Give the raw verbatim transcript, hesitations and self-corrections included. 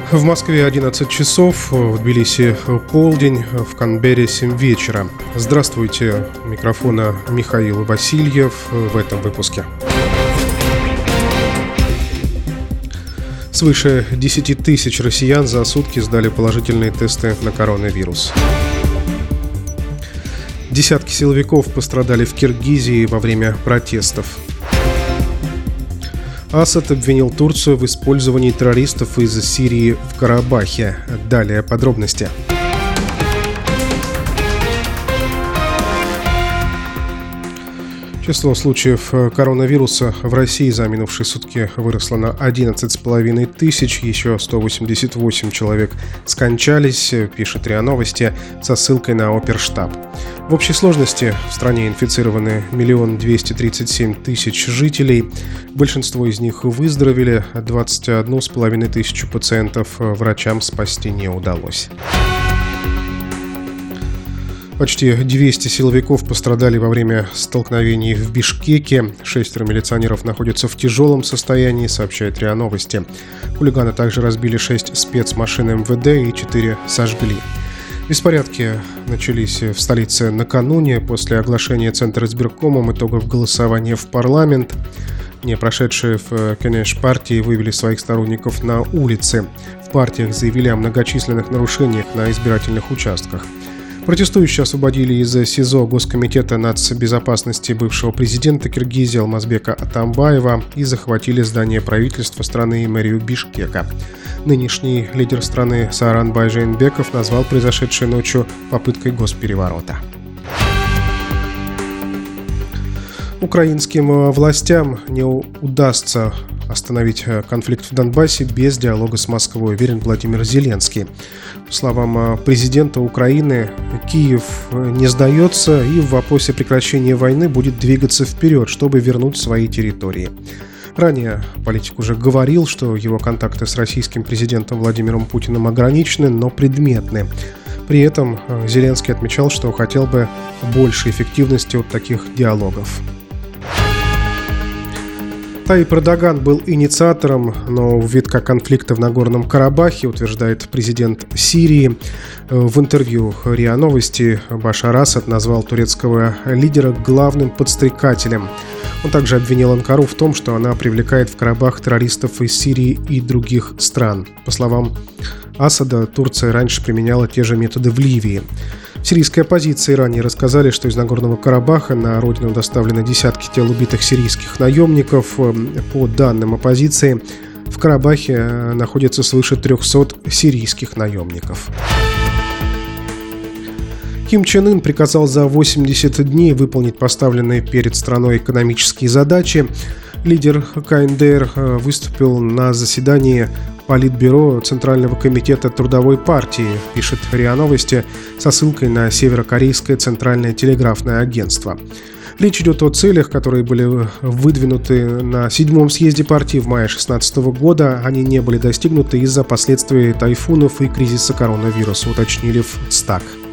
В Москве одиннадцать часов, в Тбилиси полдень, в Канберре семь вечера. Здравствуйте, у микрофона Михаил Васильев в этом выпуске. Свыше десять тысяч россиян за сутки сдали положительные тесты на коронавирус. Десятки силовиков пострадали в Киргизии во время протестов. Асад обвинил Турцию в использовании террористов из Сирии в Карабахе. Далее подробности. Число случаев коронавируса в России за минувшие сутки выросло на одиннадцать с половиной тысяч. Еще сто восемьдесят восемь человек скончались, пишет РИА Новости со ссылкой на Оперштаб. В общей сложности в стране инфицированы миллион двести тридцать семь тысяч жителей. Большинство из них выздоровели, двадцать одну с половиной тысячу пациентов врачам спасти не удалось. Почти двести силовиков пострадали во время столкновений в Бишкеке. Шестеро милиционеров находятся в тяжелом состоянии, сообщает РИА Новости. Хулиганы также разбили шесть спецмашин эм вэ дэ и четыре сожгли. Беспорядки начались в столице накануне после оглашения Центризбиркомом итогов голосования в парламент. Не прошедшие в Кенеш партии вывели своих сторонников на улицы. В партиях заявили о многочисленных нарушениях на избирательных участках. Протестующие освободили из СИЗО Госкомитета нацбезопасности бывшего президента Киргизии Алмазбека Атамбаева и захватили здание правительства страны и мэрию Бишкека. Нынешний лидер страны Сооронбай Жээнбеков назвал произошедшее ночью попыткой госпереворота. Украинским властям не удастся остановить конфликт в Донбассе без диалога с Москвой, уверен Владимир Зеленский. По словам президента Украины, Киев не сдается и в вопросе прекращения войны будет двигаться вперед, чтобы вернуть свои территории. Ранее политик уже говорил, что его контакты с российским президентом Владимиром Путиным ограничены, но предметны. При этом Зеленский отмечал, что хотел бы больше эффективности от таких диалогов. Таип Эрдоган был инициатором нового витка конфликта в Нагорном Карабахе, утверждает президент Сирии. В интервью РИА Новости Башар Асад назвал турецкого лидера главным подстрекателем. Он также обвинил Анкару в том, что она привлекает в Карабах террористов из Сирии и других стран. По словам Асада, Турция раньше применяла те же методы в Ливии. В сирийской оппозиции ранее рассказали, что из Нагорного Карабаха на родину доставлены десятки тел убитых сирийских наемников. По данным оппозиции, в Карабахе находится свыше трехсот сирийских наемников. Ким Чен Ын приказал за восемьдесят дней выполнить поставленные перед страной экономические задачи. Лидер ка эн дэ эр выступил на заседании Политбюро Центрального комитета Трудовой партии, пишет РИА Новости со ссылкой на северокорейское Центральное телеграфное агентство. Речь идет о целях, которые были выдвинуты на седьмом съезде партии в мае две тысячи шестнадцатого года. Они не были достигнуты из-за последствий тайфунов и кризиса коронавируса, уточнили в ЦТАК.